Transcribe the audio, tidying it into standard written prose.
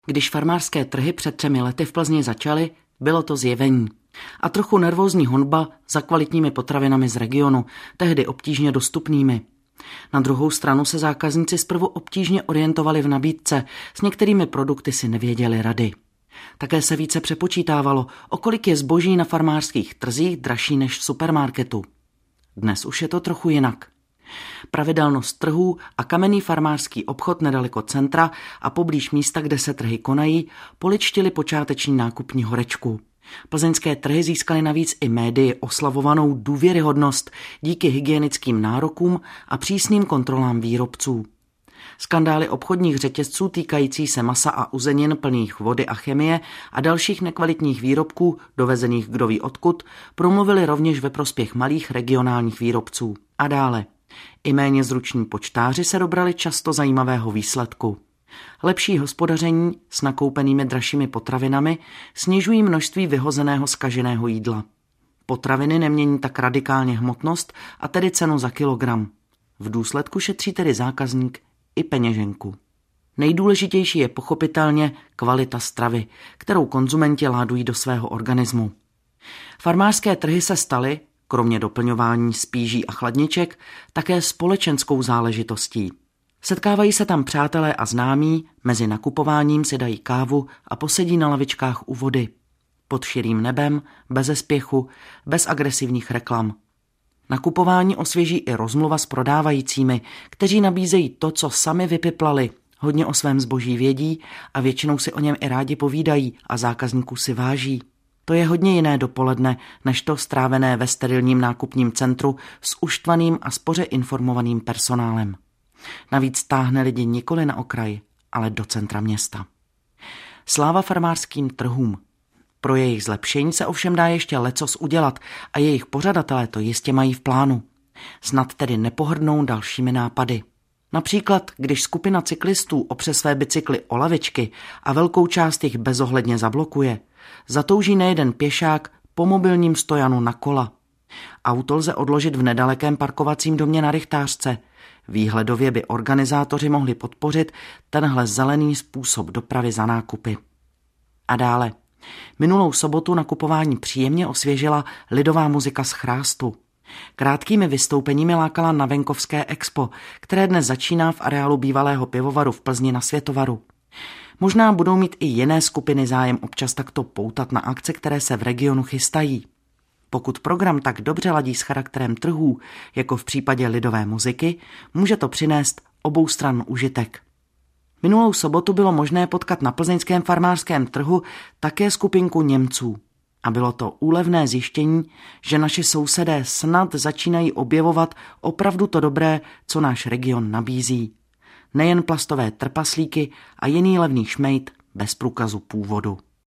Když farmářské trhy před 3 lety v Plzni začaly, bylo to zjevení. A trochu nervózní honba za kvalitními potravinami z regionu, tehdy obtížně dostupnými. Na druhou stranu se zákazníci zprvu obtížně orientovali v nabídce, s některými produkty si nevěděli rady. Také se více přepočítávalo, o kolik je zboží na farmářských trzích dražší než v supermarketu. Dnes už je to trochu jinak. Pravidelnost trhů a kamenný farmářský obchod nedaleko centra a poblíž místa, kde se trhy konají, poličtili počáteční nákupní horečku. Plzeňské trhy získaly navíc i médii oslavovanou důvěryhodnost díky hygienickým nárokům a přísným kontrolám výrobců. Skandály obchodních řetězců týkající se masa a uzenin plných vody a chemie a dalších nekvalitních výrobků, dovezených kdo ví odkud, promluvili rovněž ve prospěch malých regionálních výrobců. A dále. I méně zruční počtáři se dobrali často zajímavého výsledku. Lepší hospodaření s nakoupenými dražšími potravinami snižují množství vyhozeného zkaženého jídla. Potraviny nemění tak radikálně hmotnost a tedy cenu za kilogram. V důsledku šetří tedy zákazník i peněženku. Nejdůležitější je pochopitelně kvalita stravy, kterou konzumenti ládují do svého organismu. Farmářské trhy se staly, kromě doplňování spíží a chladniček, také společenskou záležitostí. Setkávají se tam přátelé a známí, mezi nakupováním si dají kávu a posedí na lavičkách u vody. Pod širým nebem, beze spěchu, bez agresivních reklam. Nakupování osvěží i rozmluva s prodávajícími, kteří nabízejí to, co sami vypiplali, hodně o svém zboží vědí a většinou si o něm i rádi povídají a zákazníků si váží. To je hodně jiné dopoledne, než to strávené ve sterilním nákupním centru s uštvaným a spoře informovaným personálem. Navíc táhne lidi nikoli na okraj, ale do centra města. Sláva farmářským trhům. Pro jejich zlepšení se ovšem dá ještě lecos udělat a jejich pořadatelé to jistě mají v plánu. Snad tedy nepohrdnou dalšími nápady. Například, když skupina cyklistů opře své bicykly o lavičky a velkou část jich bezohledně zablokuje, zatouží nejeden pěšák po mobilním stojanu na kola. Auto lze odložit v nedalekém parkovacím domě na Rychtářce. Výhledově by organizátoři mohli podpořit tenhle zelený způsob dopravy za nákupy. A dále. Minulou sobotu nakupování příjemně osvěžila lidová muzika z Chrástu. Krátkými vystoupeními lákala na venkovské expo, které dnes začíná v areálu bývalého pivovaru v Plzni na Světovaru. Možná budou mít i jiné skupiny zájem občas takto poutat na akce, které se v regionu chystají. Pokud program tak dobře ladí s charakterem trhů, jako v případě lidové muziky, může to přinést oboustranný užitek. Minulou sobotu bylo možné potkat na plzeňském farmářském trhu také skupinku Němců. A bylo to úlevné zjištění, že naši sousedé snad začínají objevovat opravdu to dobré, co náš region nabízí. Nejen plastové trpaslíky a jiný levný šmejd bez průkazu původu.